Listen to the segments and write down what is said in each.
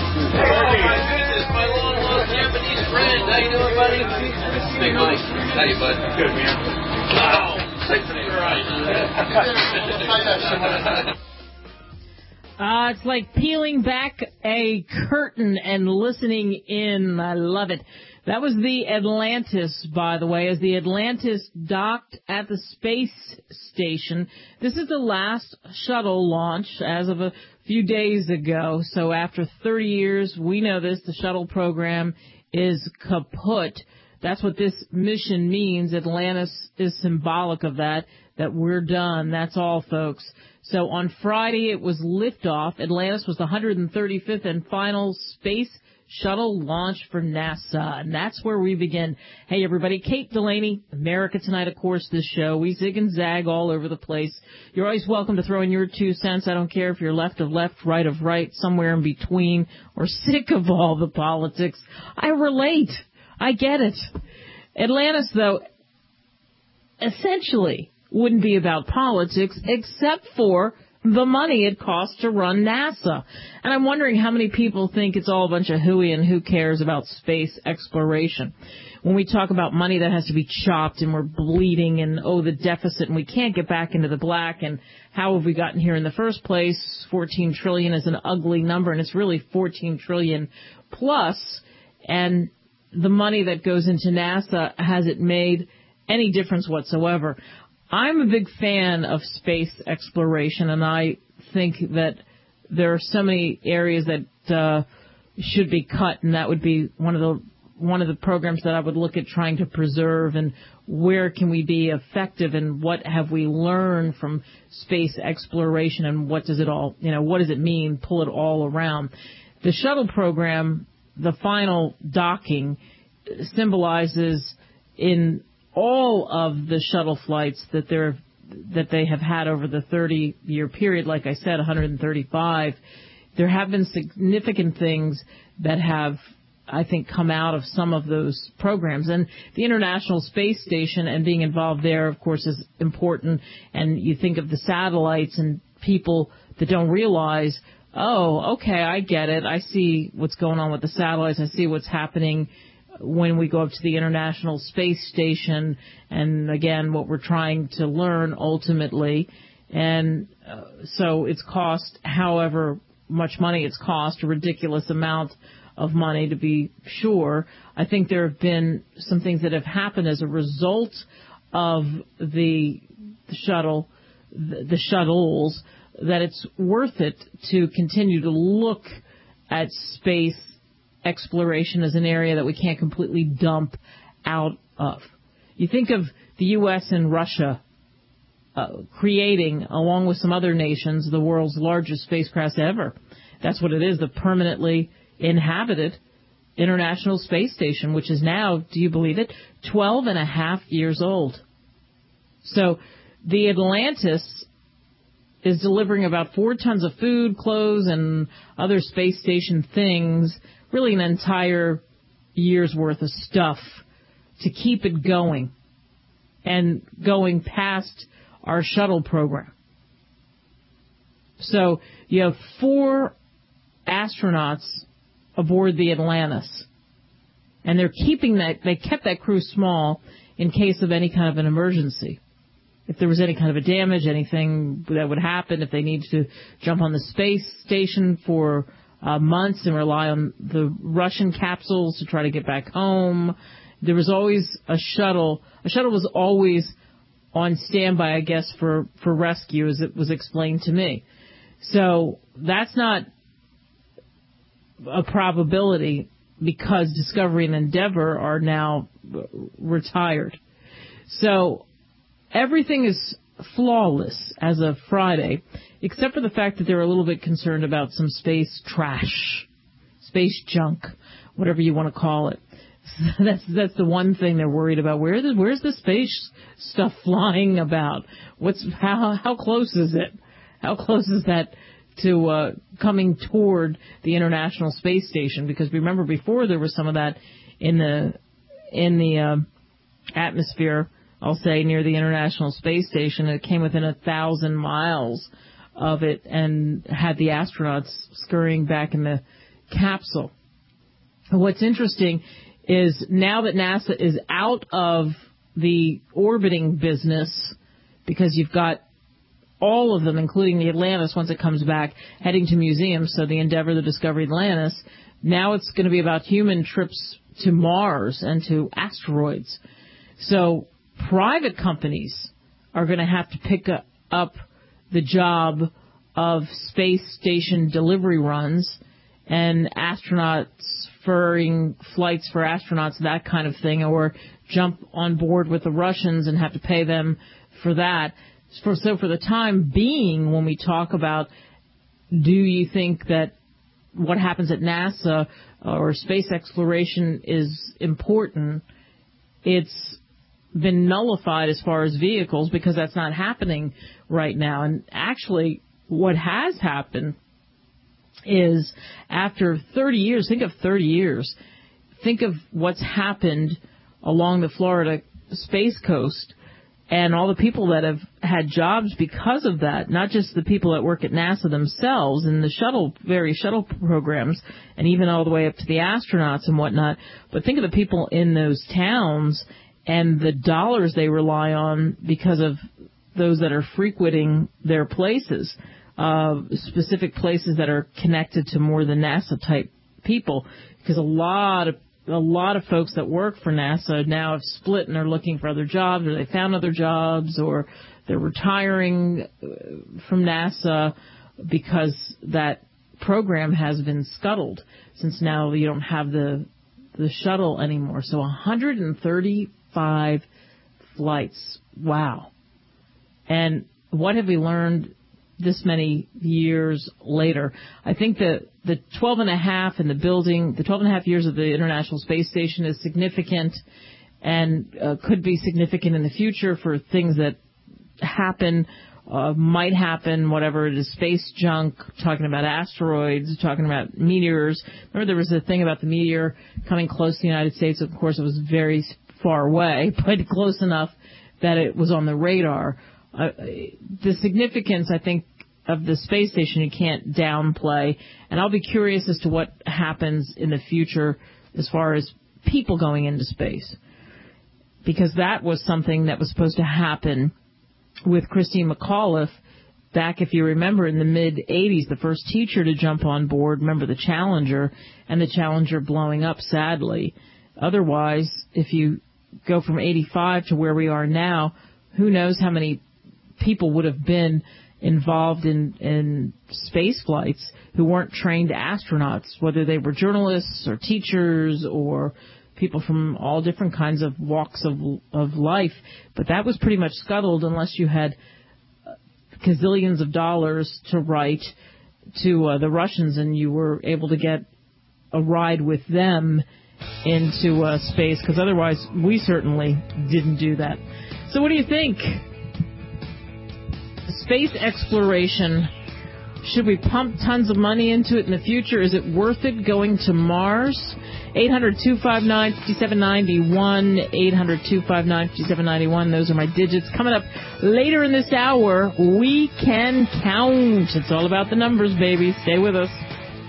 goodness, my long-lost Japanese friend. How you doing, buddy? Big Mike. How you, bud? Good, man. Wow. Thanks for it's like peeling back a curtain and listening in. I love it. That was the Atlantis, by the way, as the Atlantis docked at the space station. This is the last shuttle launch as of a few days ago. So after 30 years, we know this, the shuttle program is kaput. That's what this mission means. Atlantis is symbolic of that we're done. That's all, folks. So on Friday, it was liftoff. Atlantis was the 135th and final space shuttle launch for NASA, and that's where we begin. Hey, everybody, Kate Delaney, America Tonight, of course, this show. We zig and zag all over the place. You're always welcome to throw in your 2 cents. I don't care if you're left of left, right of right, somewhere in between, or sick of all the politics. I relate. I get it. Atlantis, though, essentially wouldn't be about politics except for the money it costs to run NASA. And I'm wondering how many people think it's all a bunch of hooey and who cares about space exploration. When we talk about money that has to be chopped and we're bleeding and, the deficit and we can't get back into the black and how have we gotten here in the first place? 14 trillion is an ugly number and it's really 14 trillion plus. And the money that goes into NASA, has it made any difference whatsoever? I'm a big fan of space exploration, and I think that there are so many areas that should be cut, and that would be one of the programs that I would look at trying to preserve, and where can we be effective, and what have we learned from space exploration, and what does it all, what does it mean? Pull it all around. The shuttle program, the final docking, symbolizes in all of the shuttle flights that they have had over the 30-year period, like I said, 135, there have been significant things that have, I think, come out of some of those programs. And the International Space Station and being involved there, of course, is important. And you think of the satellites and people that don't realize, okay, I get it. I see what's going on with the satellites. I see what's happening when we go up to the International Space Station, and again, what we're trying to learn ultimately. And so it's cost however much money it's cost, a ridiculous amount of money to be sure. I think there have been some things that have happened as a result of the shuttles, that it's worth it to continue to look at space exploration as an area that we can't completely dump out of. You think of the U.S. and Russia creating, along with some other nations, the world's largest spacecraft ever. That's what it is, the permanently inhabited International Space Station, which is now, do you believe it, 12 and a half years old. So the Atlantis is delivering about 4 tons of food, clothes, and other space station things, really an entire year's worth of stuff to keep it going and going past our shuttle program. So you have 4 astronauts aboard the Atlantis, and they kept that crew small in case of any kind of an emergency. If there was any kind of a damage, anything that would happen, if they needed to jump on the space station for months and rely on the Russian capsules to try to get back home. There was always a shuttle. A shuttle was always on standby, I guess, for rescue, as it was explained to me. So that's not a probability because Discovery and Endeavour are now retired. So everything is flawless as of Friday, except for the fact that they're a little bit concerned about some space trash, space junk, whatever you want to call it. That's the one thing they're worried about. Where's the space stuff flying about? How close is it? How close is that to coming toward the International Space Station? Because remember, before there was some of that in the atmosphere, I'll say, near the International Space Station. It came within 1,000 miles of it and had the astronauts scurrying back in capsule. What's interesting is now that NASA is out of the orbiting business, because you've got all of them, including the Atlantis, once it comes back, heading to museums, so the Endeavour, the Discovery, Atlantis, now it's going to be about human trips to Mars and to asteroids. So private companies are going to have to pick up the job of space station delivery runs and astronauts, furring flights for astronauts, that kind of thing, or jump on board with the Russians and have to pay them for that. So for the time being, when we talk about, do you think that what happens at NASA or space exploration is important, it's been nullified as far as vehicles, because that's not happening right now. And actually, what has happened is after 30 years, think of 30 years, think of what's happened along the Florida Space Coast and all the people that have had jobs because of that, not just the people that work at NASA themselves and the various shuttle programs, and even all the way up to the astronauts and whatnot, but think of the people in those towns and the dollars they rely on because of those that are frequenting their places, specific places that are connected to more the NASA-type people, because a lot of folks that work for NASA now have split and are looking for other jobs, or they found other jobs, or they're retiring from NASA because that program has been scuttled, since now you don't have the shuttle anymore. So 135 flights. Wow. And what have we learned this many years later? I think the 12 and a half in the building, the 12 and a half years of the International Space Station is significant, and could be significant in the future for things that happen, might happen, whatever it is, space junk, talking about asteroids, talking about meteors. Remember there was a thing about the meteor coming close to the United States. Of course, it was very far away, but close enough that it was on the radar. The significance, I think, of the space station you can't downplay, and I'll be curious as to what happens in the future as far as people going into space, because that was something that was supposed to happen with Christine McAuliffe back, if you remember, in the mid-'80s, the first teacher to jump on board. Remember the Challenger, and the Challenger blowing up, sadly. Otherwise, if you go from 85 to where we are now, who knows how many people would have been involved in space flights who weren't trained astronauts, whether they were journalists or teachers or people from all different kinds of walks of life. But that was pretty much scuttled unless you had gazillions of dollars to write to the Russians and you were able to get a ride with them into space, because otherwise we certainly didn't do that. So what do you think? Space exploration, should we pump tons of money into it in the future? Is it worth it going to Mars? 800-259-5791, 800-259-5791. Those are my digits. Coming up later in this hour, we can count. It's all about the numbers, baby. Stay with us.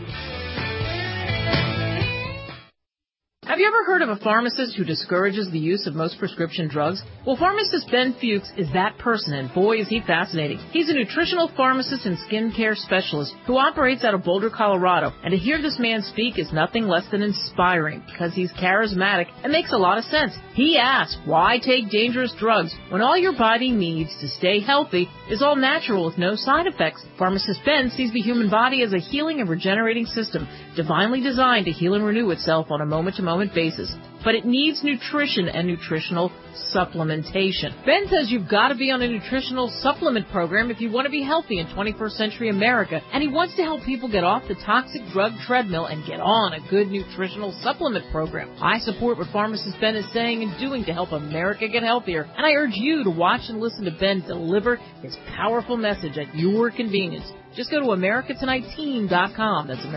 Have you ever heard of a pharmacist who discourages the use of most prescription drugs? Well, pharmacist Ben Fuchs is that person, and boy, is he fascinating. He's a nutritional pharmacist and skincare specialist who operates out of Boulder, Colorado. And to hear this man speak is nothing less than inspiring, because he's charismatic and makes a lot of sense. He asks, why take dangerous drugs when all your body needs to stay healthy is all natural with no side effects? Pharmacist Ben sees the human body as a healing and regenerating system, divinely designed to heal and renew itself on a moment-to-moment basis. But it needs nutrition and nutritional supplementation. Ben says you've got to be on a nutritional supplement program if you want to be healthy in 21st century America, and he wants to help people get off the toxic drug treadmill and get on a good nutritional supplement program. I support what pharmacist Ben is saying and doing to help America get healthier, and I urge you to watch and listen to Ben deliver his powerful message at your convenience. Just go to AmericaTonightTeam.com. That's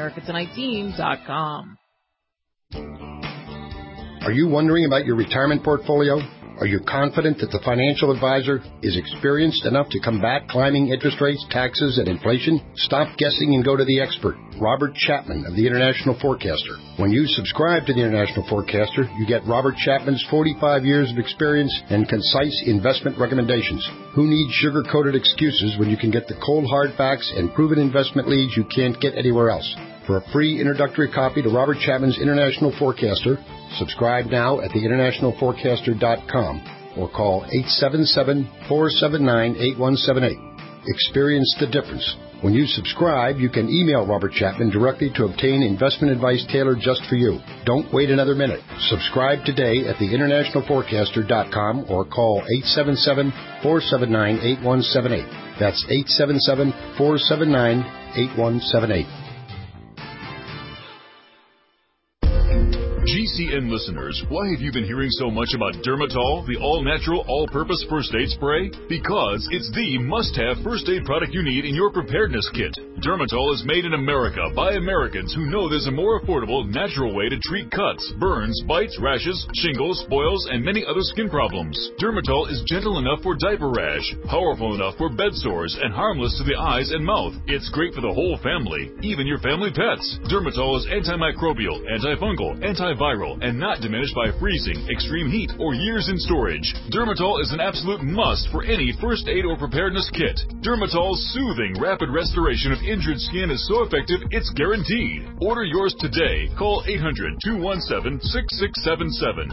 AmericaTonightTeam.com. Are you wondering about your retirement portfolio? Are you confident that the financial advisor is experienced enough to combat climbing interest rates, taxes, and inflation? Stop guessing and go to the expert, Robert Chapman of the International Forecaster. When you subscribe to the International Forecaster, you get Robert Chapman's 45 years of experience and concise investment recommendations. Who needs sugar-coated excuses when you can get the cold hard facts and proven investment leads you can't get anywhere else? For a free introductory copy to Robert Chapman's International Forecaster, subscribe now at theInternationalForecaster.com or call 877-479-8178. Experience the difference. When you subscribe, you can email Robert Chapman directly to obtain investment advice tailored just for you. Don't wait another minute. Subscribe today at theInternationalForecaster.com or call 877-479-8178. That's 877-479-8178. GCN listeners, why have you been hearing so much about Dermatol, the all-natural, all-purpose first aid spray? Because it's the must-have first aid product you need in your preparedness kit. Dermatol is made in America by Americans who know there's a more affordable, natural way to treat cuts, burns, bites, rashes, shingles, boils, and many other skin problems. Dermatol is gentle enough for diaper rash, powerful enough for bed sores, and harmless to the eyes and mouth. It's great for the whole family, even your family pets. Dermatol is antimicrobial, antifungal, antiviral, and not diminished by freezing, extreme heat, or years in storage. Dermatol is an absolute must for any first aid or preparedness kit. Dermatol's soothing, rapid restoration of injured skin is so effective, it's guaranteed. Order yours today. Call 800-217-6677.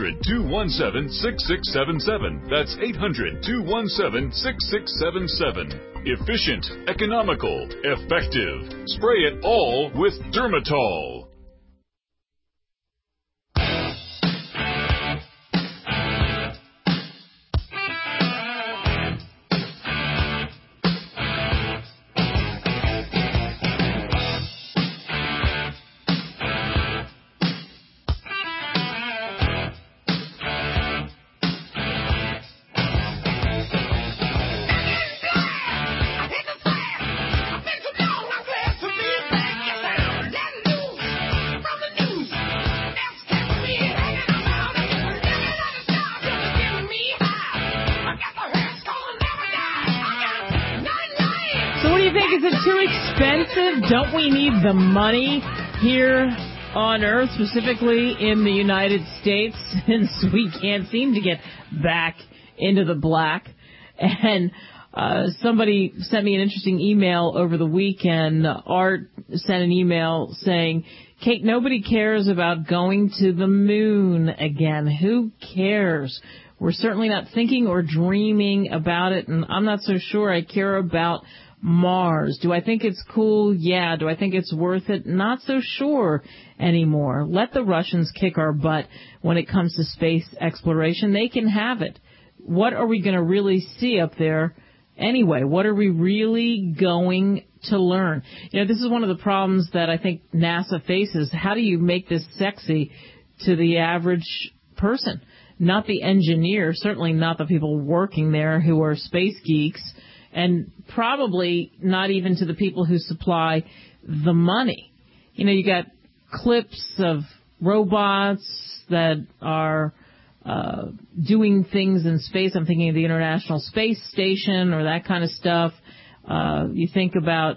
800-217-6677. That's 800-217-6677. Efficient, economical, effective. Spray it all with Dermatol. Don't we need the money here on Earth, specifically in the United States, since we can't seem to get back into the black? And somebody sent me an interesting email over the weekend. Art sent an email saying, Kate, nobody cares about going to the moon again. Who cares? We're certainly not thinking or dreaming about it, and I'm not so sure I care about Mars. Do I think it's cool? Yeah. Do I think it's worth it? Not so sure anymore. Let the Russians kick our butt when it comes to space exploration. They can have it. What are we going to really see up there anyway? What are we really going to learn? You know, this is one of the problems that I think NASA faces. How do you make this sexy to the average person? Not the engineer, certainly not the people working there who are space geeks, and probably not even to the people who supply the money. You know, you got clips of robots that are doing things in space. I'm thinking of the International Space Station or that kind of stuff. You think about,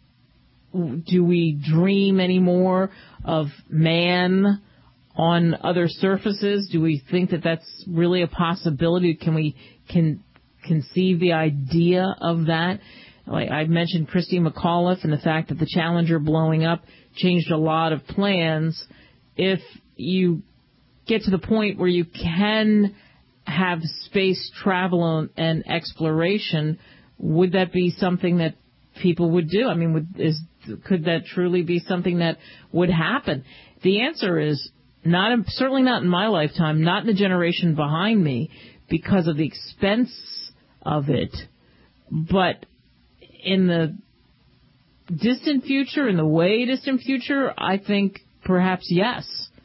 do we dream anymore of man on other surfaces? Do we think that that's really a possibility? Can we conceive the idea of that? Like I mentioned Christy McAuliffe and the fact that the Challenger blowing up changed a lot of plans. If you get to the point where you can have space travel and exploration, would that be something that people would do? I mean, could that truly be something that would happen? The answer is not, certainly not in my lifetime, not in the generation behind me, because of the expense of it. But in the distant future, in the way distant future, I think perhaps yes.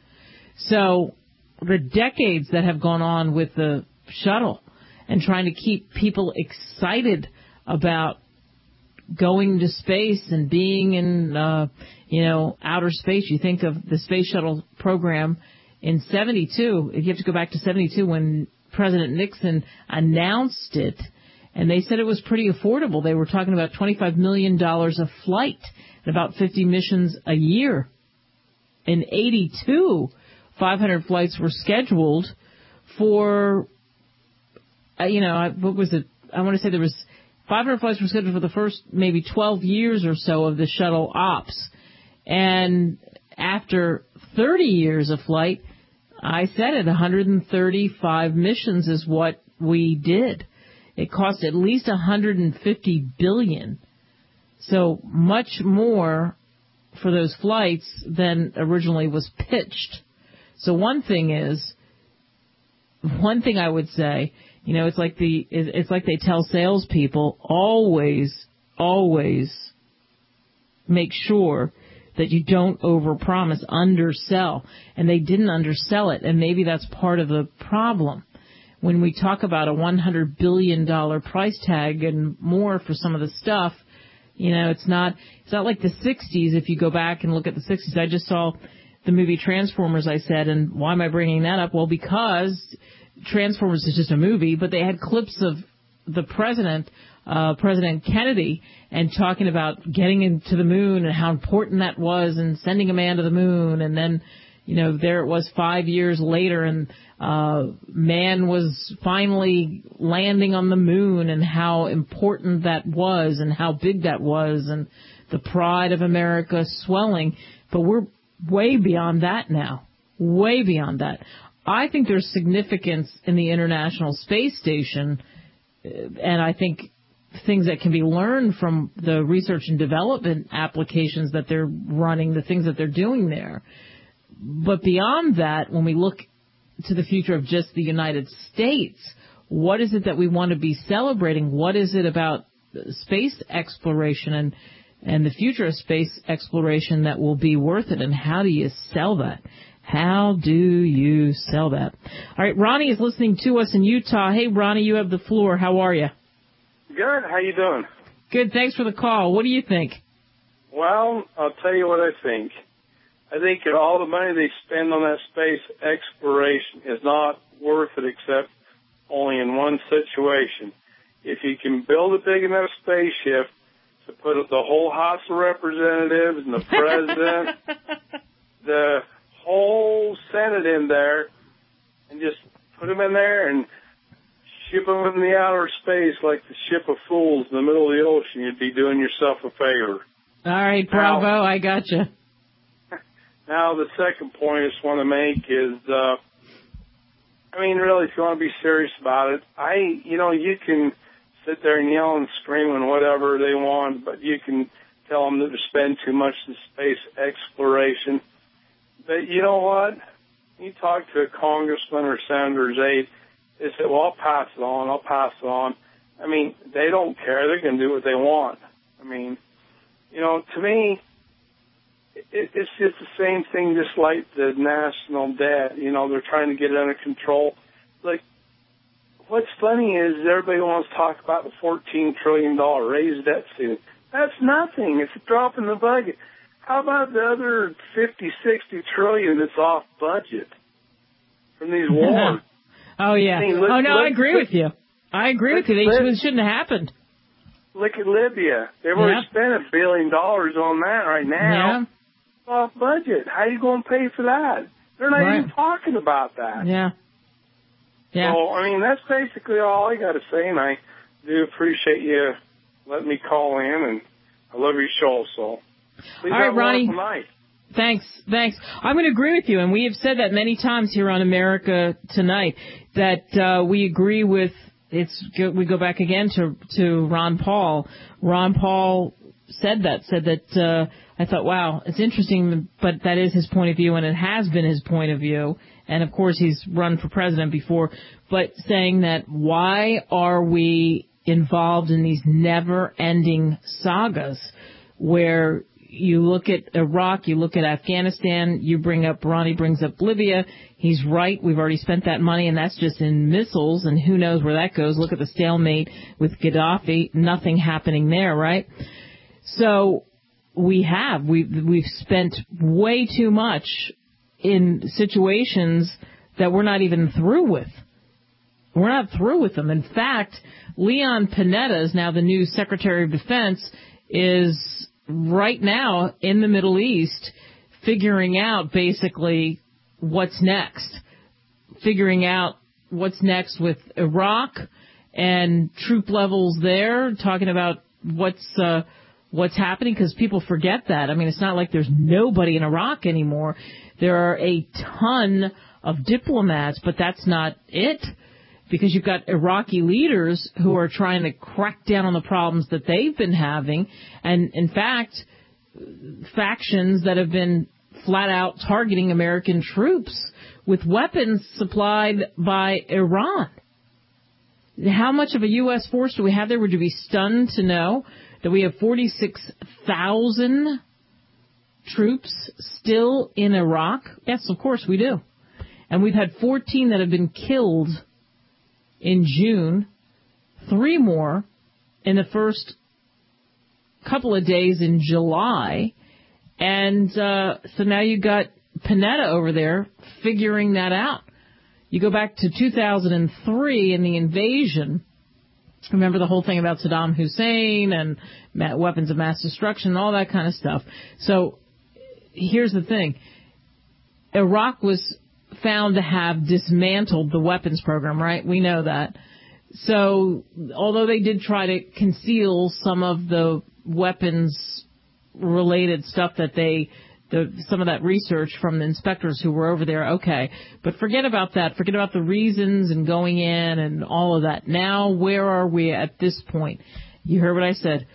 So the decades that have gone on with the shuttle and trying to keep people excited about going to space and being in, outer space. You think of the space shuttle program in 72. If you have to go back to 72 when President Nixon announced it, and they said it was pretty affordable. They were talking about $25 million a flight and about 50 missions a year. In 82, 500 flights were scheduled for, what was it? I want to say there was 500 flights were scheduled for the first maybe 12 years or so of the shuttle ops. And after 30 years of flight, I said it, 135 missions is what we did. It cost at least $150 billion. So much more for those flights than originally was pitched. So one thing I would say, it's like they tell salespeople, always make sure that you don't overpromise, undersell. And they didn't undersell it, and maybe that's part of the problem. When we talk about a $100 billion price tag and more for some of the stuff, it's not like the 60s. If you go back and look at the 60s, I just saw the movie Transformers, I said, and why am I bringing that up? Well, because Transformers is just a movie, but they had clips of the President Kennedy, and talking about getting into the moon and how important that was and sending a man to the moon. And then, there it was 5 years later, and man was finally landing on the moon, and how important that was and how big that was, and the pride of America swelling. But we're way beyond that now. Way beyond that. I think there's significance in the International Space Station, and I think things that can be learned from the research and development applications that they're running, the things that they're doing there. But beyond that, when we look to the future of just the United States, what is it that we want to be celebrating? What is it about space exploration and the future of space exploration that will be worth it? And how do you sell that? How do you sell that? All right, Ronnie is listening to us in Utah. Hey, Ronnie, you have the floor. How are you? Good. How you doing? Good. Thanks for the call. What do you think? Well, I'll tell you what I think. I think that all the money they spend on that space exploration is not worth it, except only in one situation. If you can build a big enough spaceship to put the whole House of Representatives and the President, the whole Senate in there, and just put them in there and ship them in the outer space like the ship of fools in the middle of the ocean, you'd be doing yourself a favor. All right, bravo, I gotcha. Now, the second point I just want to make is, really, if you want to be serious about it, you can sit there and yell and scream and whatever they want, but you can tell them that they spend too much in space exploration. But you know what? You talk to a congressman or senator's aide, they say, well, I'll pass it on. They don't care. They're going to do what they want. To me, it's just the same thing, just like the national debt. They're trying to get it under control. Like, what's funny is everybody wants to talk about the $14 trillion raised debt ceiling. That's nothing. It's a drop in the bucket. How about the other 50, 60 trillion that's off budget from these wars? Oh, yeah. I agree with you. I agree with you. They shouldn't have happened. Look at Libya. They've already spent $1 billion on that right now. Yeah. Off budget. How are you going to pay for that? They're not even talking about that. Yeah. So, that's basically all I got to say, and I do appreciate you letting me call in, and I love your show, so please all right, Ronnie. Tonight. Thanks. I'm going to agree with you, and we have said that many times here on America Tonight, that we agree with. We go back again to Ron Paul. Ron Paul said that I thought, wow, it's interesting, but that is his point of view, and it has been his point of view. And of course, he's run for president before, but saying that why are we involved in these never-ending sagas where you look at Iraq, you look at Afghanistan, Ronnie brings up Libya. He's right. We've already spent that money, and that's just in missiles, and who knows where that goes. Look at the stalemate with Gaddafi. Nothing happening there, right? So we've spent way too much in situations that we're not even through with. We're not through with them. In fact, Leon Panetta is now the new Secretary of Defense, is right now in the Middle East figuring out basically what's next. Figuring out what's next with Iraq and troop levels there, talking about what's happening, because people forget that. I mean, it's not like there's nobody in Iraq anymore. There are a ton of diplomats, but that's not it, because you've got Iraqi leaders who are trying to crack down on the problems that they've been having, and in fact, factions that have been flat out targeting American troops with weapons supplied by Iran. How much of a U.S. force do we have there? Would you be stunned to know that we have 46,000 troops still in Iraq? Yes, of course we do. And we've had 14 that have been killed in June, 3 more in the first couple of days in July. And so now you've got Panetta over there figuring that out. You go back to 2003 and the invasion. Remember the whole thing about Saddam Hussein and weapons of mass destruction and all that kind of stuff. So here's the thing. Iraq was found to have dismantled the weapons program, right? We know that. So although they did try to conceal some of the weapons-related stuff that some of that research from the inspectors who were over there, okay. But forget about that. Forget about the reasons and going in and all of that. Now, where are we at this point? You heard what I said.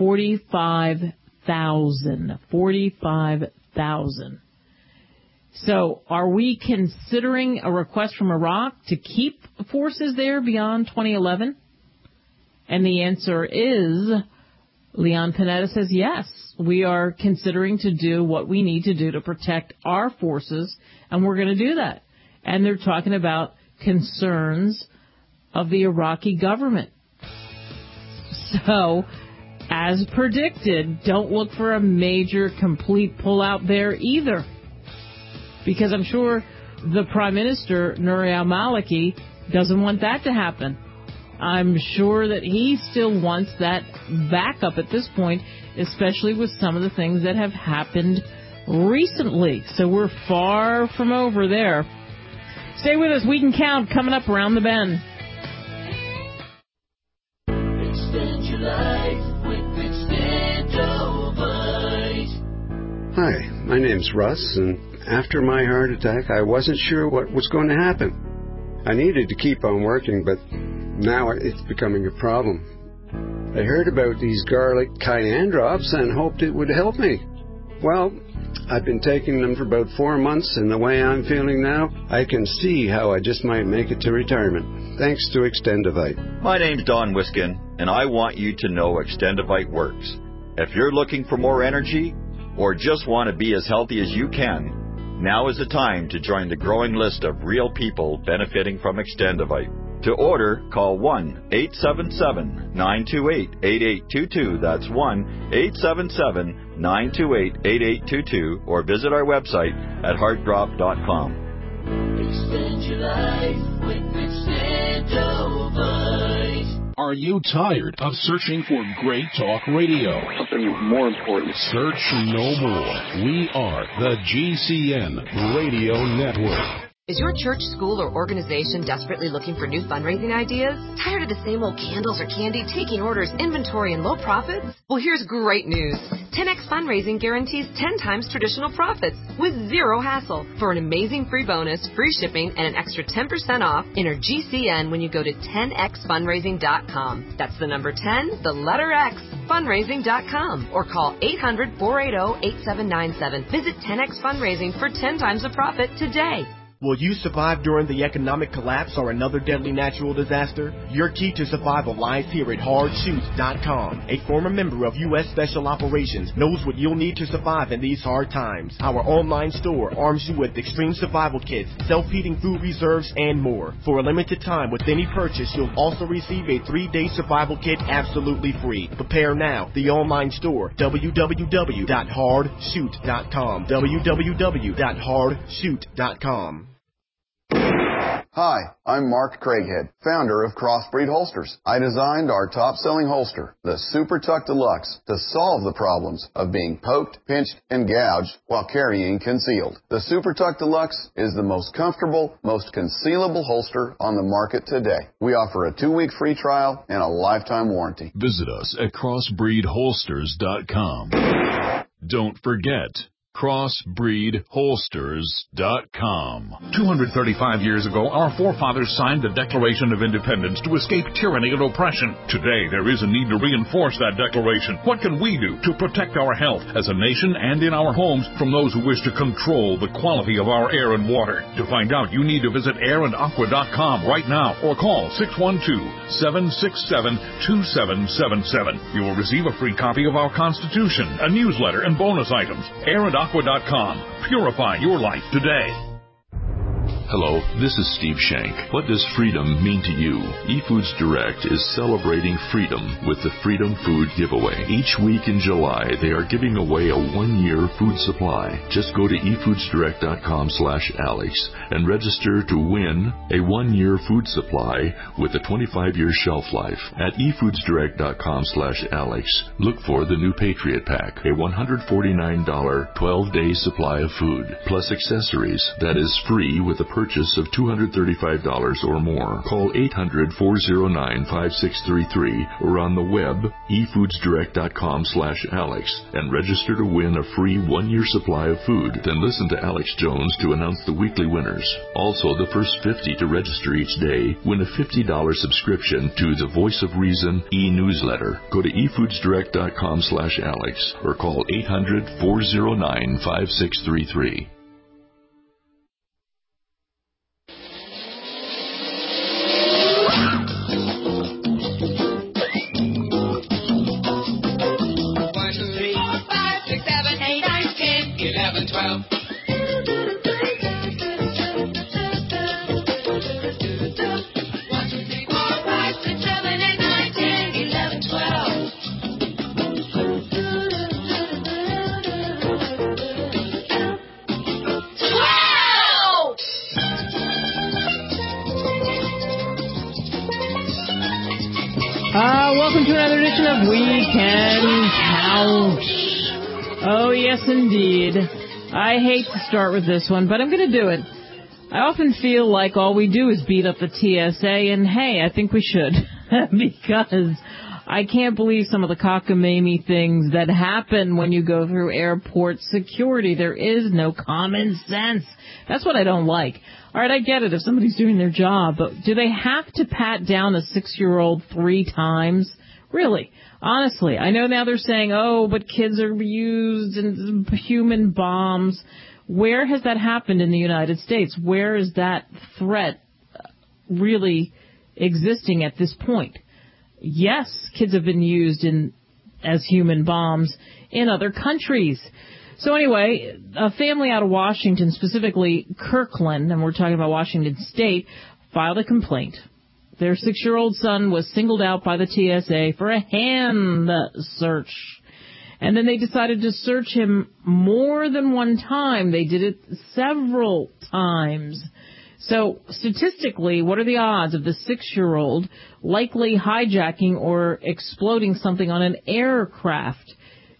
45,000. 45,000. So are we considering a request from Iraq to keep forces there beyond 2011? And the answer is, Leon Panetta says yes. We are considering to do what we need to do to protect our forces, and we're going to do that. And they're talking about concerns of the Iraqi government. So, as predicted, don't look for a major, complete pullout there either. Because I'm sure the Prime Minister, Nouri al-Maliki, doesn't want that to happen. I'm sure that he still wants that backup at this point, especially with some of the things that have happened recently. So we're far from over there. Stay with us. We Can Count coming up around the bend. Extend your life with Extendovite. Hi, my name's Russ, and after my heart attack, I wasn't sure what was going to happen. I needed to keep on working, but now it's becoming a problem. I heard about these garlic cayenne drops and hoped it would help me. Well, I've been taking them for about 4 months, and the way I'm feeling now, I can see how I just might make it to retirement. Thanks to Extendovite. My name's Don Wiskin, and I want you to know Extendovite works. If you're looking for more energy, or just want to be as healthy as you can, now is the time to join the growing list of real people benefiting from Extendovite. To order, call 1-877-928-8822. That's 1-877-928-8822. Or visit our website at heartdrop.com. Extend your life with Extendovite. Are you tired of searching for great talk radio? Something more important. Search no more. We are the GCN Radio Network. Is your church, school, or organization desperately looking for new fundraising ideas? Tired of the same old candles or candy, taking orders, inventory, and low profits? Well, here's great news. 10X Fundraising guarantees 10 times traditional profits with zero hassle. For an amazing free bonus, free shipping, and an extra 10% off, enter GCN when you go to 10xfundraising.com. That's the number 10, the letter X, fundraising.com. Or call 800-480-8797. Visit 10X Fundraising for 10 times the profit today. Will you survive during the economic collapse or another deadly natural disaster? Your key to survival lies here at HardShoot.com. A former member of U.S. Special Operations knows what you'll need to survive in these hard times. Our online store arms you with extreme survival kits, self-heating food reserves, and more. For a limited time with any purchase, you'll also receive a 3-day survival kit absolutely free. Prepare now. The online store, www.hardshoot.com. www.hardshoot.com. Hi, I'm Mark Craighead, founder of Crossbreed Holsters. I designed our top-selling holster, the Super Tuck Deluxe, to solve the problems of being poked, pinched, and gouged while carrying concealed. The Super Tuck Deluxe is the most comfortable, most concealable holster on the market today. We offer a 2-week free trial and a lifetime warranty. Visit us at crossbreedholsters.com. Don't forget, crossbreedholsters.com. 235 years ago, our forefathers signed the Declaration of Independence to escape tyranny and oppression. Today, there is a need to reinforce that declaration. What can we do to protect our health as a nation and in our homes from those who wish to control the quality of our air and water? To find out, you need to visit airandaqua.com right now or call 612-767-2777. You will receive a free copy of our Constitution, a newsletter, and bonus items. airandaqua.com. Purify your life today. Hello, this is Steve Shank. What does freedom mean to you? eFoods Direct is celebrating freedom with the Freedom Food Giveaway. Each week in July, they are giving away a 1-year food supply. Just go to efoodsdirect.com/Alex and register to win a 1-year food supply with a 25-year shelf life. At efoodsdirect.com/Alex, look for the new Patriot Pack, a $149 12-day supply of food, plus accessories that is free with a purchase of $235 or more. Call 800-409-5633 or on the web efoodsdirect.com/Alex and register to win a free 1-year supply of food. Then listen to Alex Jones to announce the weekly winners. Also, the first 50 to register each day win a $50 subscription to the Voice of Reason e-newsletter. Go to efoodsdirect.com/Alex or call 800-409-5633. Welcome to another edition of Weekend Couch. Oh, yes, indeed. I hate to start with this one, but I'm going to do it. I often feel like all we do is beat up the TSA, and hey, I think we should, because I can't believe some of the cockamamie things that happen when you go through airport security. There is no common sense. That's what I don't like. All right, I get it if somebody's doing their job, but do they have to pat down a 6-year-old 3 times? Really? Honestly, I know now they're saying, oh, but kids are used in human bombs. Where has that happened in the United States? Where is that threat really existing at this point? Yes, kids have been used as human bombs in other countries. So anyway, a family out of Washington, specifically Kirkland, and we're talking about Washington State, filed a complaint. Their 6-year-old son was singled out by the TSA for a hand search. And then they decided to search him more than one time. They did it several times. So statistically, what are the odds of the 6-year-old likely hijacking or exploding something on an aircraft?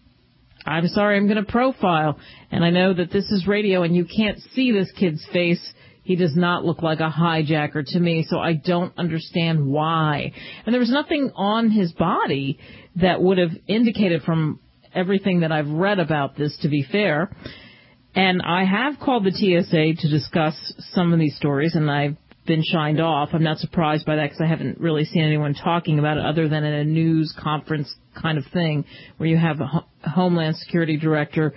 I'm sorry, I'm going to profile. And I know that this is radio and you can't see this kid's face. He does not look like a hijacker to me, so I don't understand why. And there was nothing on his body that would have indicated from everything that I've read about this, to be fair. And I have called the TSA to discuss some of these stories, and I've been shined off. I'm not surprised by that because I haven't really seen anyone talking about it other than in a news conference kind of thing where you have a Homeland Security Director,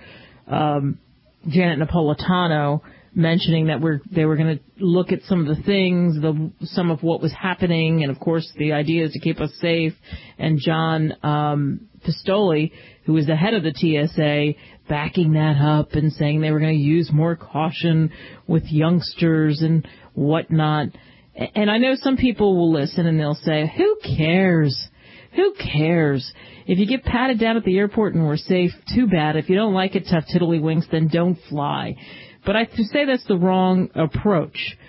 Janet Napolitano, mentioning that they were going to look at some of the things, some of what was happening, and of course the idea is to keep us safe. And John Pistoli, who is the head of the TSA, backing that up and saying they were going to use more caution with youngsters and whatnot. And I know some people will listen and they'll say, who cares? Who cares? If you get patted down at the airport and we're safe, too bad. If you don't like it, tough tiddlywinks, then don't fly. But I say that's the wrong approach.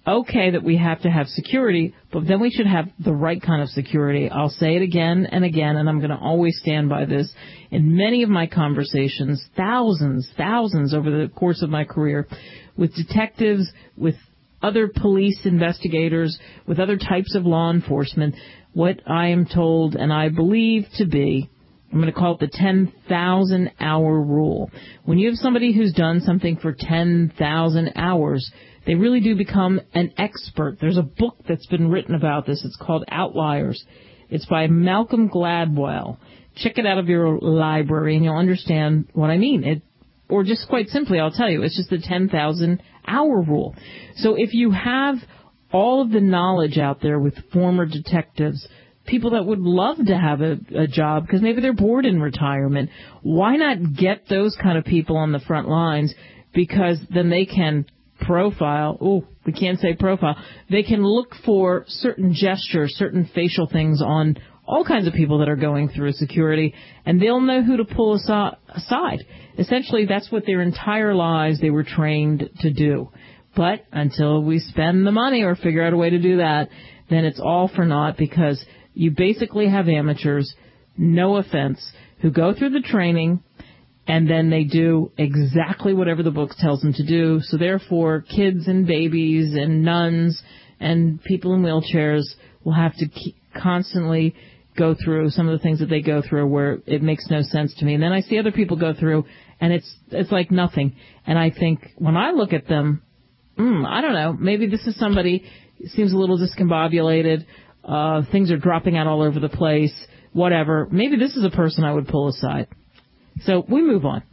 okay that we have to have security, but then we should have the right kind of security. I'll say it again and again, and I'm going to always stand by this. In many of my conversations, thousands over the course of my career, with detectives, with other police investigators, with other types of law enforcement, what I am told and I believe to be, I'm going to call it the 10,000-hour rule. When you have somebody who's done something for 10,000 hours, they really do become an expert. There's a book that's been written about this. It's called Outliers. It's by Malcolm Gladwell. Check it out of your library and you'll understand what I mean. Or just quite simply, I'll tell you, it's just the 10,000-hour rule. So if you have all of the knowledge out there with former detectives, people that would love to have a job because maybe they're bored in retirement, why not get those kind of people on the front lines? Because then they can profile. Oh, we can't say profile. They can look for certain gestures, certain facial things on all kinds of people that are going through security, and they'll know who to pull aside. Essentially, that's what their entire lives they were trained to do. But until we spend the money or figure out a way to do that, then it's all for naught, because you basically have amateurs, no offense, who go through the training and then they do exactly whatever the book tells them to do. So therefore, kids and babies and nuns and people in wheelchairs will have to constantly go through some of the things that they go through where it makes no sense to me. And then I see other people go through and it's like nothing. And I think when I look at them, I don't know, maybe this is somebody who seems a little discombobulated, things are dropping out all over the place, whatever. Maybe this is a person I would pull aside. So we move on.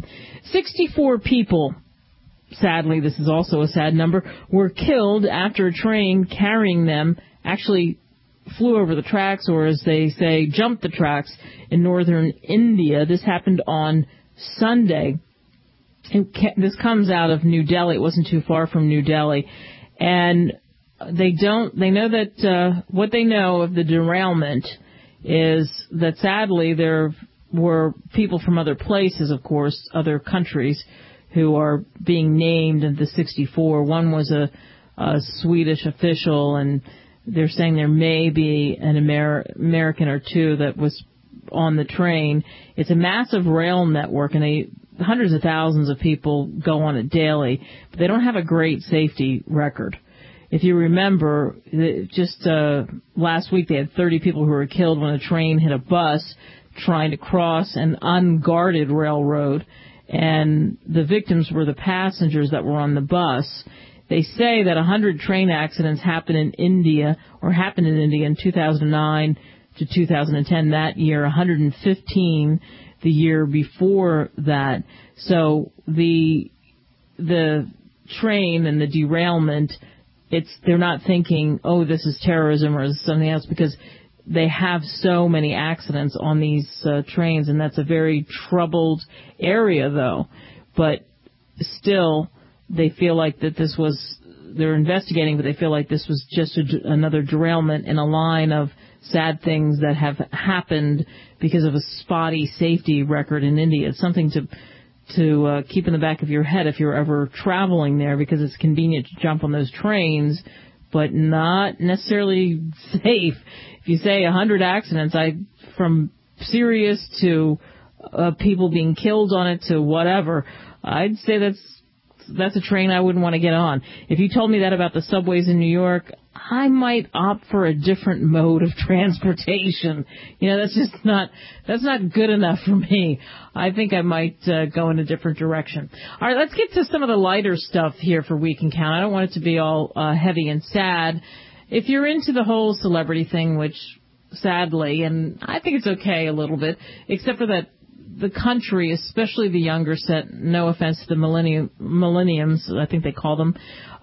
64 people, sadly, this is also a sad number, were killed after a train carrying them actually flew over the tracks, or as they say, jumped the tracks in northern India. This happened on Sunday. This comes out of New Delhi. It wasn't too far from New Delhi. And they know that what they know of the derailment is that sadly there were people from other places, of course, other countries, who are being named in the 64. One was a Swedish official, and they're saying there may be an American or two that was on the train. It's a massive rail network, and hundreds of thousands of people go on it daily, but they don't have a great safety record. If you remember, just last week they had 30 people who were killed when a train hit a bus trying to cross an unguarded railroad, and the victims were the passengers that were on the bus. They say that 100 train accidents happened in India in 2009 to 2010 that year, 115 the year before that. So the train and the derailment, they're not thinking, oh, this is terrorism or something else, because they have so many accidents on these trains, and that's a very troubled area, though. But still, they feel like that they're investigating, but they feel like this was just another derailment in a line of sad things that have happened because of a spotty safety record in India. It's something to keep in the back of your head if you're ever traveling there, because it's convenient to jump on those trains, but not necessarily safe. If you say 100 accidents, from serious to people being killed on it to whatever, I'd say that's a train I wouldn't want to get on. If you told me that about the subways in New York, I might opt for a different mode of transportation. That's not good enough for me. I think I might go in a different direction. All right, let's get to some of the lighter stuff here for Week in Count. I don't want it to be all heavy and sad. If you're into the whole celebrity thing, which sadly, and I think it's okay a little bit, except for that the country, especially the younger set, no offense to the millenniums, I think they call them,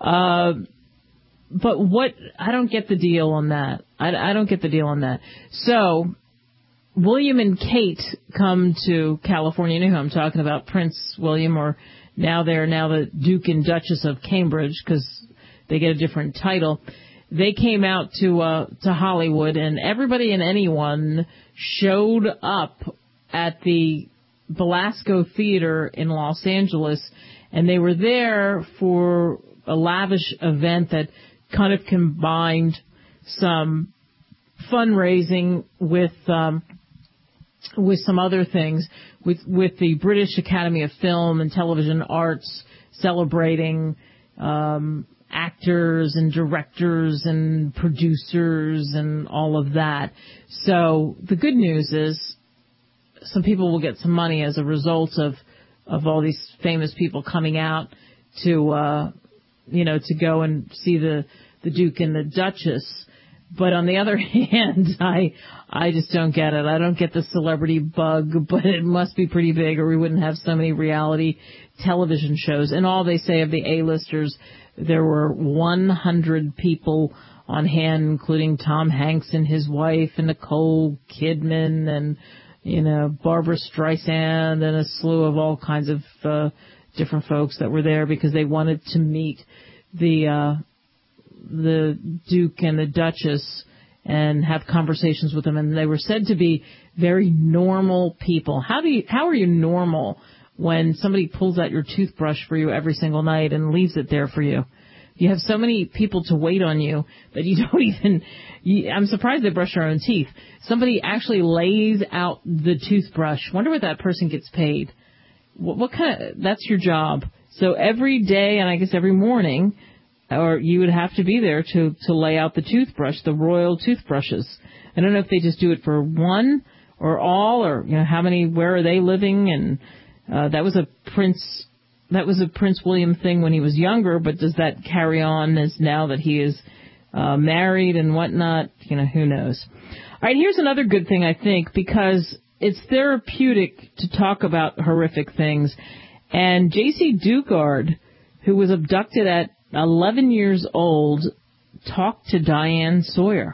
but I don't get the deal on that. I don't get the deal on that. So, William and Kate come to California. You know who I'm talking about, Prince William, or now they're the Duke and Duchess of Cambridge, because they get a different title. They came out to Hollywood, and everybody and anyone showed up at the Belasco Theater in Los Angeles, and they were there for a lavish event that kind of combined some fundraising with some other things, with the British Academy of Film and Television Arts celebrating actors and directors and producers and all of that. So the good news is some people will get some money as a result of all these famous people coming out to to go and see the Duke and the Duchess. But on the other hand, I just don't get it. I don't get the celebrity bug, but it must be pretty big or we wouldn't have so many reality television shows. And all they say of the A-listers, there were 100 people on hand, including Tom Hanks and his wife and Nicole Kidman and, Barbara Streisand and a slew of all kinds of different folks that were there because they wanted to meet the Duke and the Duchess and have conversations with them, and they were said to be very normal people. How are you normal when somebody pulls out your toothbrush for you every single night and leaves it there for you? You have so many people to wait on you that you don't even... I'm surprised they brush their own teeth. Somebody actually lays out the toothbrush. Wonder what that person gets paid. What kind of... That's your job. So every day, and I guess every morning... or you would have to be there to lay out the toothbrush, the royal toothbrushes. I don't know if they just do it for one or all, or how many, where are they living? And that was a Prince William thing when he was younger, but does that carry on as now that he is married and whatnot? Who knows? All right, here's another good thing, I think, because it's therapeutic to talk about horrific things. And J.C. Dugard, who was abducted at 11 years old, talked to Diane Sawyer.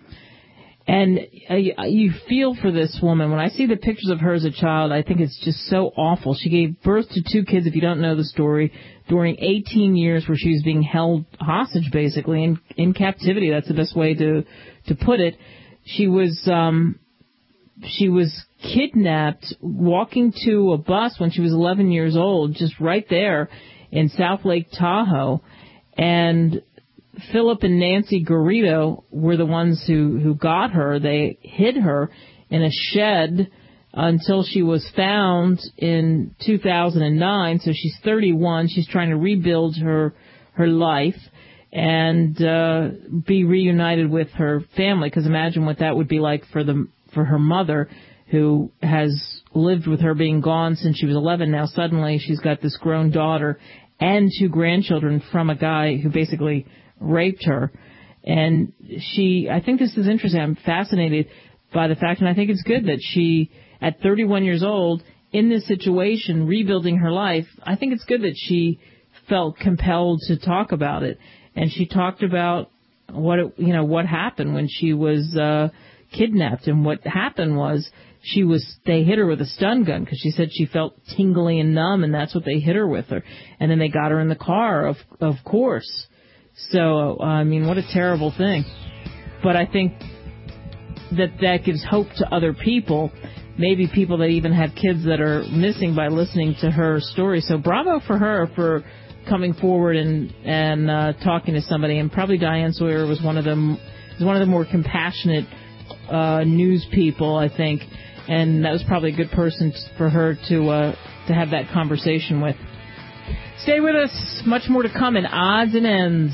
And you feel for this woman. When I see the pictures of her as a child, I think it's just so awful. She gave birth to 2 kids, if you don't know the story, during 18 years where she was being held hostage, basically, in captivity. That's the best way to put it. She was kidnapped walking to a bus when she was 11 years old, just right there in South Lake Tahoe. And Philip and Nancy Garrido were the ones who got her. They hid her in a shed until she was found in 2009. So she's 31. She's trying to rebuild her life and be reunited with her family. Because imagine what that would be like for her mother, who has lived with her being gone since she was 11. Now suddenly she's got this grown daughter and 2 grandchildren from a guy who basically raped her. And I think this is interesting. I'm fascinated by the fact, and I think it's good that she, at 31 years old, in this situation, rebuilding her life, I think it's good that she felt compelled to talk about it. And she talked about what happened when she was kidnapped. And what happened was they hit her with a stun gun because she said she felt tingly and numb, and that's what they hit her with. And then they got her in the car, of course. So, what a terrible thing. But I think that gives hope to other people, maybe people that even have kids that are missing, by listening to her story. So bravo for her for coming forward and talking to somebody. And probably Diane Sawyer was one of the more compassionate news people, I think. And that was probably a good person for her to have that conversation with. Stay with us. Much more to come in Odds and Ends.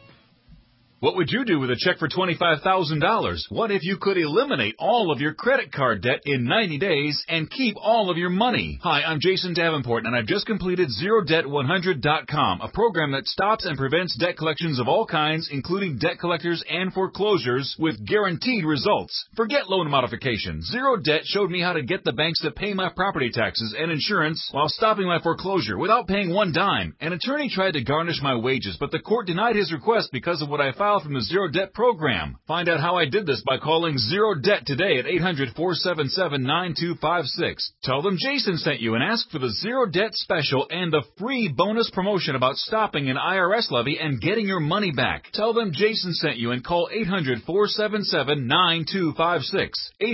What would you do with a check for $25,000? What if you could eliminate all of your credit card debt in 90 days and keep all of your money? Hi, I'm Jason Davenport, and I've just completed ZeroDebt100.com, a program that stops and prevents debt collections of all kinds, including debt collectors and foreclosures, with guaranteed results. Forget loan modification. Zero Debt showed me how to get the banks to pay my property taxes and insurance while stopping my foreclosure without paying one dime. An attorney tried to garnish my wages, but the court denied his request because of what I filed withdrawal from the Zero Debt program. Find out how I did this by calling Zero Debt today at 800-477-9256. Tell them Jason sent you and ask for the Zero Debt special and the free bonus promotion about stopping an IRS levy and getting your money back. Tell them Jason sent you and call 800-477-9256.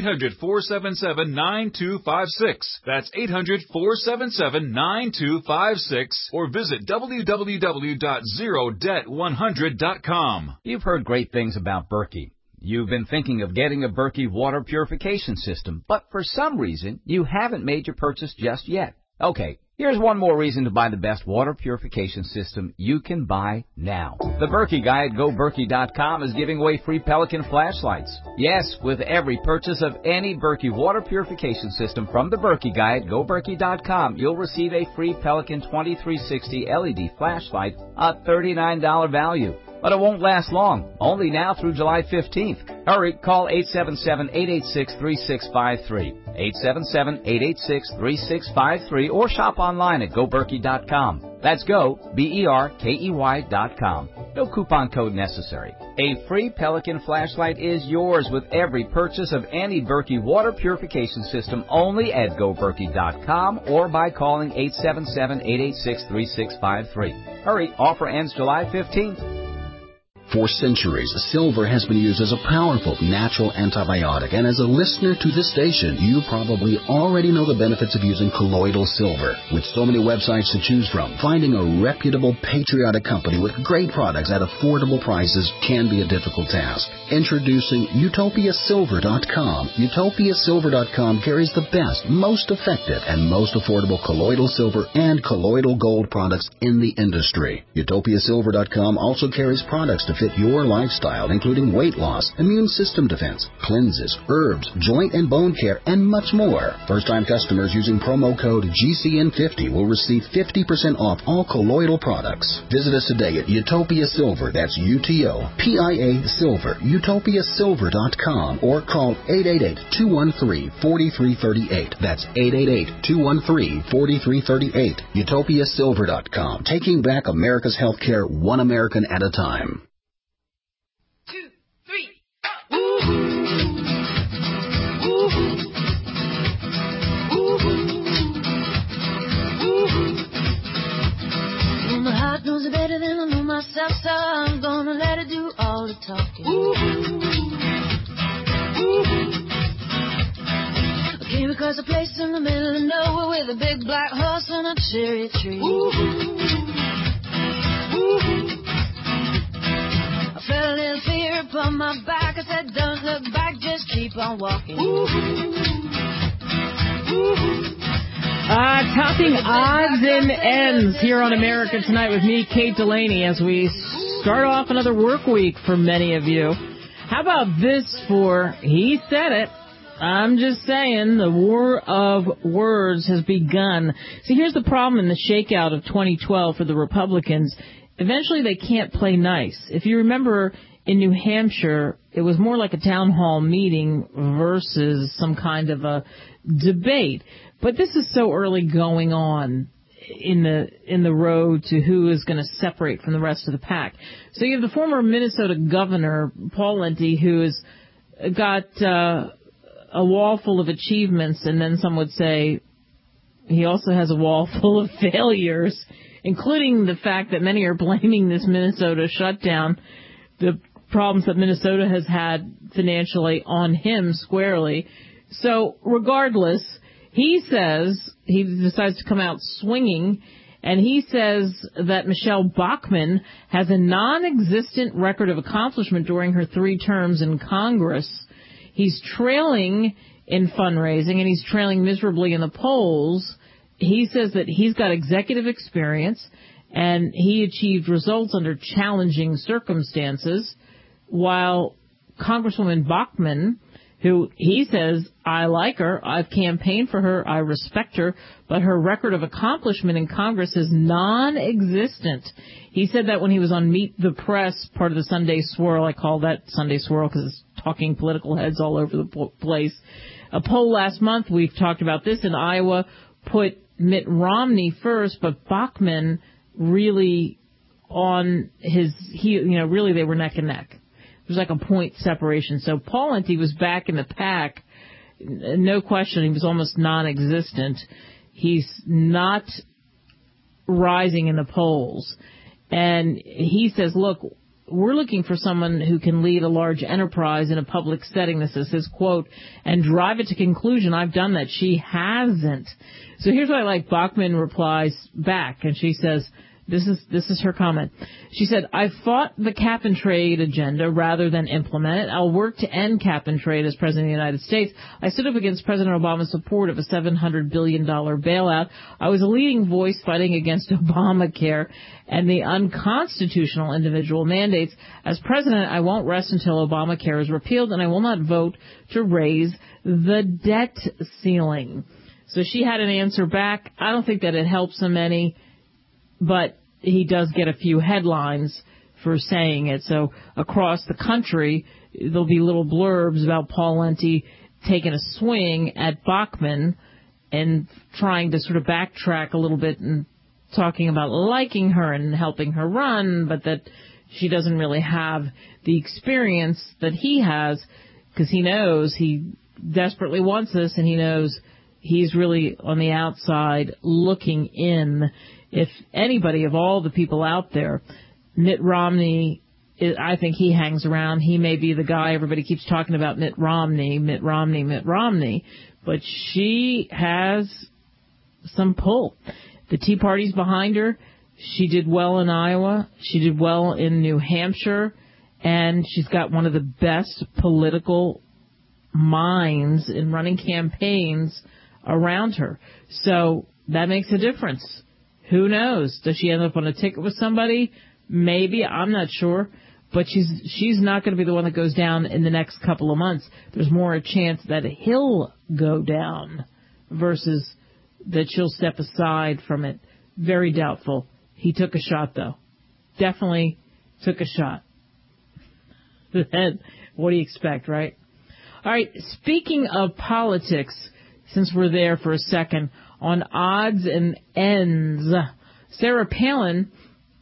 800-477-9256. That's 800-477-9256 or visit www.zerodebt100.com. You've heard great things about Berkey. You've been thinking of getting a Berkey water purification system, but for some reason, you haven't made your purchase just yet. Okay, here's one more reason to buy the best water purification system you can buy now. The Berkey guy at GoBerkey.com is giving away free Pelican flashlights. Yes, with every purchase of any Berkey water purification system from the Berkey guy at GoBerkey.com, you'll receive a free Pelican 2360 LED flashlight, a $39 value. But it won't last long, only now through July 15th. Hurry, call 877-886-3653, 877-886-3653, or shop online at GoBerkey.com. That's GoBerkey.com. No coupon code necessary. A free Pelican flashlight is yours with every purchase of any Berkey water purification system only at GoBerkey.com or by calling 877-886-3653. Hurry, offer ends July 15th. For centuries, silver has been used as a powerful natural antibiotic, and as a listener to this station, you probably already know the benefits of using colloidal silver. With so many websites to choose from, finding a reputable, patriotic company with great products at affordable prices can be a difficult task. Introducing UtopiaSilver.com. UtopiaSilver.com carries the best, most effective, and most affordable colloidal silver and colloidal gold products in the industry. UtopiaSilver.com also carries products to fit your lifestyle, including weight loss, immune system defense, cleanses, herbs, joint and bone care, and much more. First-time customers using promo code GCN50 will receive 50% off all colloidal products. Visit us today at Utopia Silver, that's UTOPIA Silver, UtopiaSilver.com, or call 888-213-4338. That's 888-213-4338. UtopiaSilver.com, taking back America's healthcare one American at a time. My heart knows it better than I know myself, so I'm gonna let it do all the talking. I came across a place in the middle of nowhere with a big black horse and a cherry tree. I felt a little fear upon my back. I said, don't look back, just keep on walking. Topping odds and ends here on America Tonight with me, Kate Delaney, as we start off another work week for many of you. How about this for He Said It? I'm just saying, the war of words has begun. See, here's the problem in the shakeout of 2012 for the Republicans. Eventually they can't play nice. If you remember, in New Hampshire, it was more like a town hall meeting versus some kind of a debate. But this is so early going on in the road to who is going to separate from the rest of the pack. So you have the former Minnesota governor, Paul Lenti, who has got a wall full of achievements, and then some would say he also has a wall full of failures, including the fact that many are blaming this Minnesota shutdown, the problems that Minnesota has had financially, on him squarely. So regardless, he says he decides to come out swinging, and he says that Michelle Bachmann has a non-existent record of accomplishment during her 3 terms in Congress. He's trailing in fundraising, and he's trailing miserably in the polls. He says that he's got executive experience, and he achieved results under challenging circumstances, while Congresswoman Bachmann, who he says, I like her, I've campaigned for her, I respect her, but her record of accomplishment in Congress is non-existent. He said that when he was on Meet the Press, part of the Sunday Swirl. I call that Sunday Swirl because it's talking political heads all over the place. A poll last month, we've talked about this in Iowa, put Mitt Romney first, but Bachmann really on his heel. You know, really they were neck and neck. There's like a point separation. So Pawlenty was back in the pack. No question, he was almost non-existent. He's not rising in the polls. And he says, look, we're looking for someone who can lead a large enterprise in a public setting, this is his quote, and drive it to conclusion. I've done that. She hasn't. So here's what I like. Bachmann replies back, and she says, this is her comment. She said, I fought the cap and trade agenda rather than implement it. I'll work to end cap and trade as President of the United States. I stood up against President Obama's support of a $700 billion bailout. I was a leading voice fighting against Obamacare and the unconstitutional individual mandates. As president, I won't rest until Obamacare is repealed, and I will not vote to raise the debt ceiling. So she had an answer back. I don't think that it helps him any, but he does get a few headlines for saying it. So across the country, there'll be little blurbs about Pawlenty taking a swing at Bachmann and trying to sort of backtrack a little bit and talking about liking her and helping her run, but that she doesn't really have the experience that he has, because he knows he desperately wants this, and he knows he's really on the outside looking in. If anybody of all the people out there, Mitt Romney, I think he hangs around. He may be the guy everybody keeps talking about, Mitt Romney. But she has some pull. The Tea Party's behind her. She did well in Iowa. She did well in New Hampshire. And she's got one of the best political minds in running campaigns around her. So that makes a difference. Who knows? Does she end up on a ticket with somebody? Maybe. I'm not sure. But she's not going to be the one that goes down in the next couple of months. There's more a chance that he'll go down versus that she'll step aside from it. Very doubtful. He took a shot, though. Definitely took a shot. What do you expect, right? All right. Speaking of politics, since we're there for a second, on odds and ends, Sarah Palin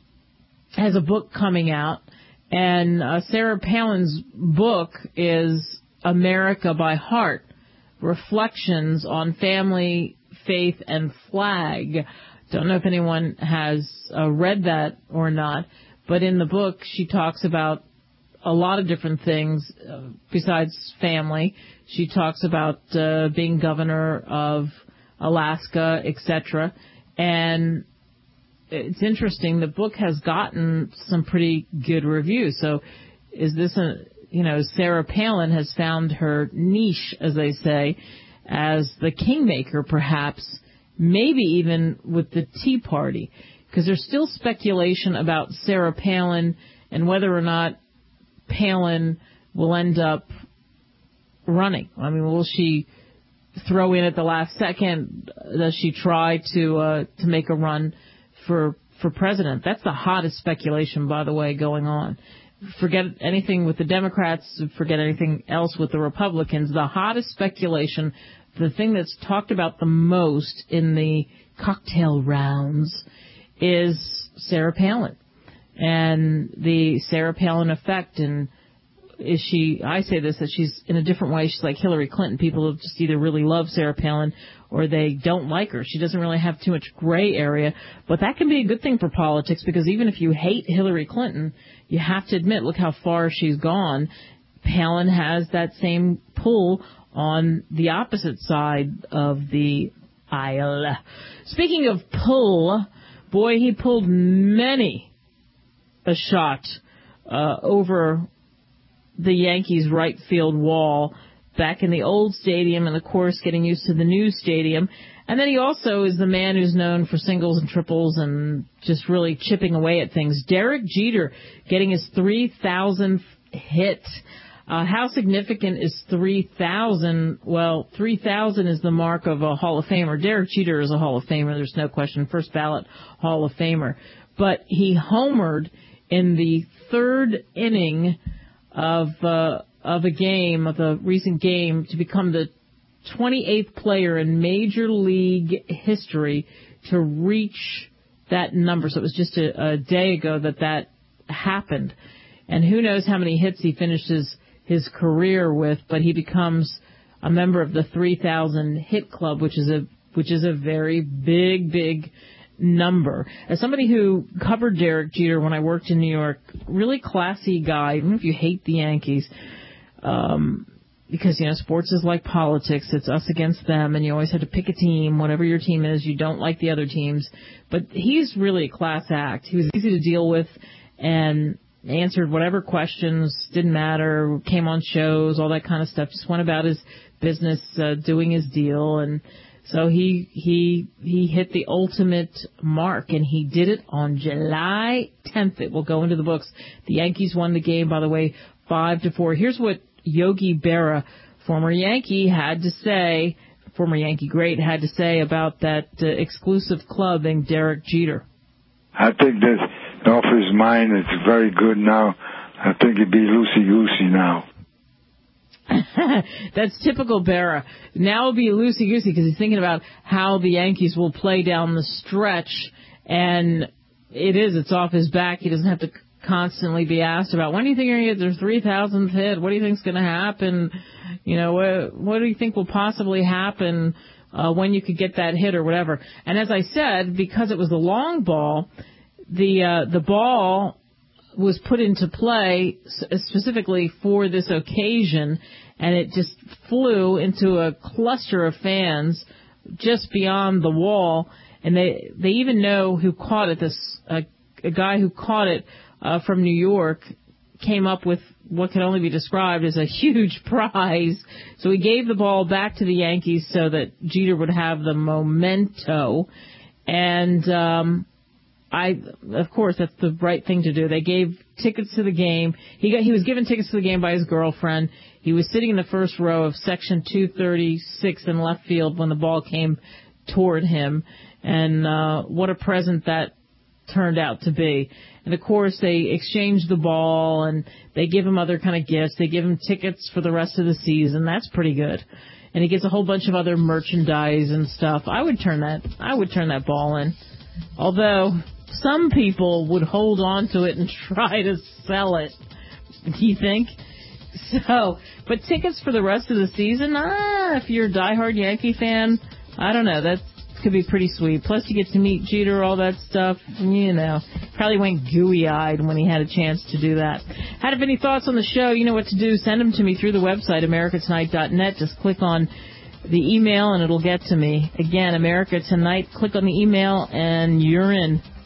has a book coming out, and Sarah Palin's book is America by Heart, Reflections on Family, Faith, and Flag. Don't know if anyone has read that or not, but in the book she talks about a lot of different things besides family. She talks about being governor of Alaska, etc. And it's interesting. The book has gotten some pretty good reviews. So is this Sarah Palin has found her niche, as they say, as the kingmaker, perhaps, maybe even with the Tea Party, because there's still speculation about Sarah Palin and whether or not Palin will end up running. I mean, will she throw in at the last second? Does she try to make a run for president? That's the hottest speculation, by the way, going on. Forget anything with the Democrats, forget anything else with the Republicans. The hottest speculation, the thing that's talked about the most in the cocktail rounds, is Sarah Palin and the Sarah Palin effect. And is she, I say this, that she's in a different way. She's like Hillary Clinton. People just either really love Sarah Palin or they don't like her. She doesn't really have too much gray area, but that can be a good thing for politics, because even if you hate Hillary Clinton, you have to admit, look how far she's gone. Palin has that same pull on the opposite side of the aisle. Speaking of pull, boy, he pulled many a shot over the Yankees' right field wall back in the old stadium, and of course getting used to the new stadium. And then he also is the man who's known for singles and triples and just really chipping away at things. Derek Jeter getting his 3,000th hit. How significant is 3,000? Well, 3,000 is the mark of a Hall of Famer. Derek Jeter is a Hall of Famer, there's no question. First ballot Hall of Famer. But he homered in the third inning of a game, of a recent game, to become the 28th player in Major League history to reach that number. So it was just a day ago that happened. And who knows how many hits he finishes his career with, but he becomes a member of the 3,000 hit club, which is a very big number. As somebody who covered Derek Jeter when I worked in New York, really classy guy, even if you hate the Yankees, because, sports is like politics. It's us against them, and you always have to pick a team. Whatever your team is, you don't like the other teams. But he's really a class act. He was easy to deal with and answered whatever questions, didn't matter, came on shows, all that kind of stuff, just went about his business, doing his deal. And so he hit the ultimate mark, and he did it on July 10th. It will go into the books. The Yankees won the game, by the way, 5-4. Here's what Yogi Berra, former Yankee great, had to say about that exclusive club and Derek Jeter. I think that off his mind, it's very good now. I think it'd be loosey-goosey now. That's typical Berra. Now it'll be loosey-goosey because he's thinking about how the Yankees will play down the stretch, and it's off his back. He doesn't have to constantly be asked about, when do you think you're going to get their 3,000th hit? What do you think's going to happen? What do you think will possibly happen when you could get that hit or whatever? And as I said, because it was the long ball, the ball was put into play specifically for this occasion, and it just flew into a cluster of fans just beyond the wall. And they even know who caught it. A guy who caught it from New York came up with what can only be described as a huge prize. So he gave the ball back to the Yankees so that Jeter would have the memento. And of course, that's the right thing to do. They gave tickets to the game. He was given tickets to the game by his girlfriend. He was sitting in the first row of section 236 in left field when the ball came toward him. And what a present that turned out to be. And of course, they exchange the ball, and they give him other kind of gifts. They give him tickets for the rest of the season. That's pretty good. And he gets a whole bunch of other merchandise and stuff. I would turn that ball in. Although some people would hold on to it and try to sell it. Do you think? So, but tickets for the rest of the season, if you're a diehard Yankee fan, I don't know. That could be pretty sweet. Plus, you get to meet Jeter, all that stuff. Probably went gooey-eyed when he had a chance to do that. Had any thoughts on the show? You know what to do. Send them to me through the website, americatonight.net. Just click on the email, and it'll get to me. Again, America Tonight. Click on the email, and you're in.